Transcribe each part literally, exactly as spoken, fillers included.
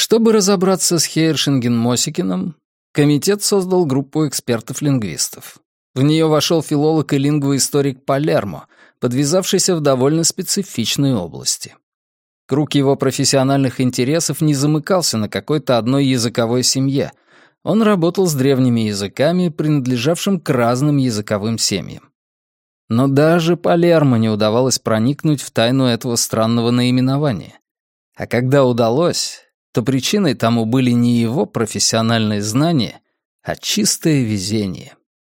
Чтобы разобраться с Хейершинген-Мосикиным, комитет создал группу экспертов-лингвистов. В нее вошел филолог и лингвоисторик Палермо, подвязавшийся в довольно специфичной области. Круг его профессиональных интересов не замыкался на какой-то одной языковой семье. Он работал с древними языками, принадлежавшим к разным языковым семьям. Но даже Палермо не удавалось проникнуть в тайну этого странного наименования. А когда удалось, то причиной тому были не его профессиональные знания, а чистое везение.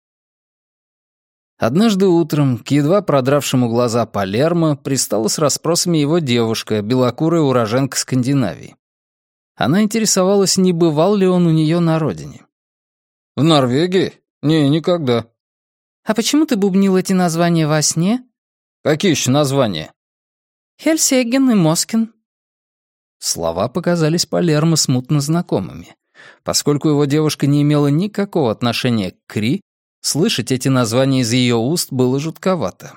Однажды утром к едва продравшему глаза Палермо пристала с расспросами его девушка, белокурая уроженка Скандинавии. Она интересовалась, не бывал ли он у нее на родине. «В Норвегии? Не, никогда». «А почему ты бубнил эти названия во сне?» «Какие еще названия?» «Хельсеген и Москин». Слова показались Палермо смутно знакомыми. Поскольку его девушка не имела никакого отношения к Кри, слышать эти названия из ее уст было жутковато.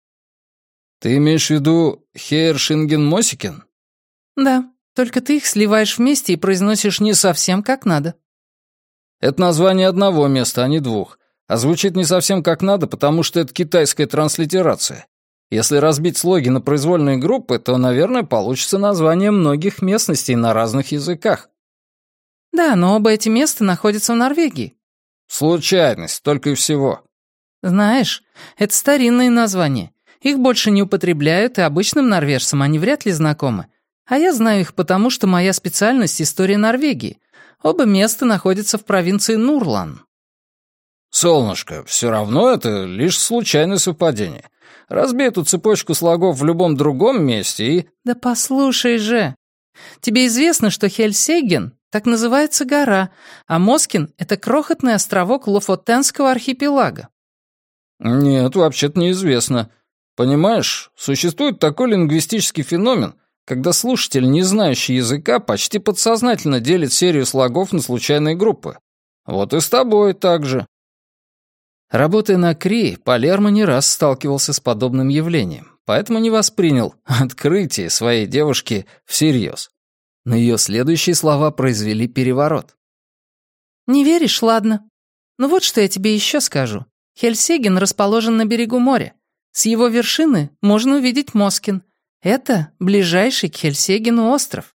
«Ты имеешь в виду Хейершинген-Мосикин?» «Да, только ты их сливаешь вместе и произносишь не совсем как надо». «Это название одного места, а не двух. А звучит не совсем как надо, потому что это китайская транслитерация. Если разбить слоги на произвольные группы, то, наверное, получится название многих местностей на разных языках». «Да, но оба эти места находятся в Норвегии». «Случайность, только и всего». «Знаешь, это старинные названия. Их больше не употребляют, и обычным норвежцам они вряд ли знакомы. А я знаю их потому, что моя специальность — история Норвегии. Оба места находятся в провинции Нурлан». «Солнышко, все равно это лишь случайное совпадение. Разбей эту цепочку слогов в любом другом месте и...» «Да послушай же. Тебе известно, что Хельсеген — так называется гора, а Москин — это крохотный островок Лофотенского архипелага». «Нет, вообще-то неизвестно. Понимаешь, существует такой лингвистический феномен, когда слушатель, не знающий языка, почти подсознательно делит серию слогов на случайные группы. Вот и с тобой так же». Работая на Кри, Палермо не раз сталкивался с подобным явлением, поэтому не воспринял открытие своей девушки всерьез. Но ее следующие слова произвели переворот. «Не веришь? Ладно. Ну вот что я тебе еще скажу. Хельсеген расположен на берегу моря. С его вершины можно увидеть Москин. Это ближайший к Хельсегену остров».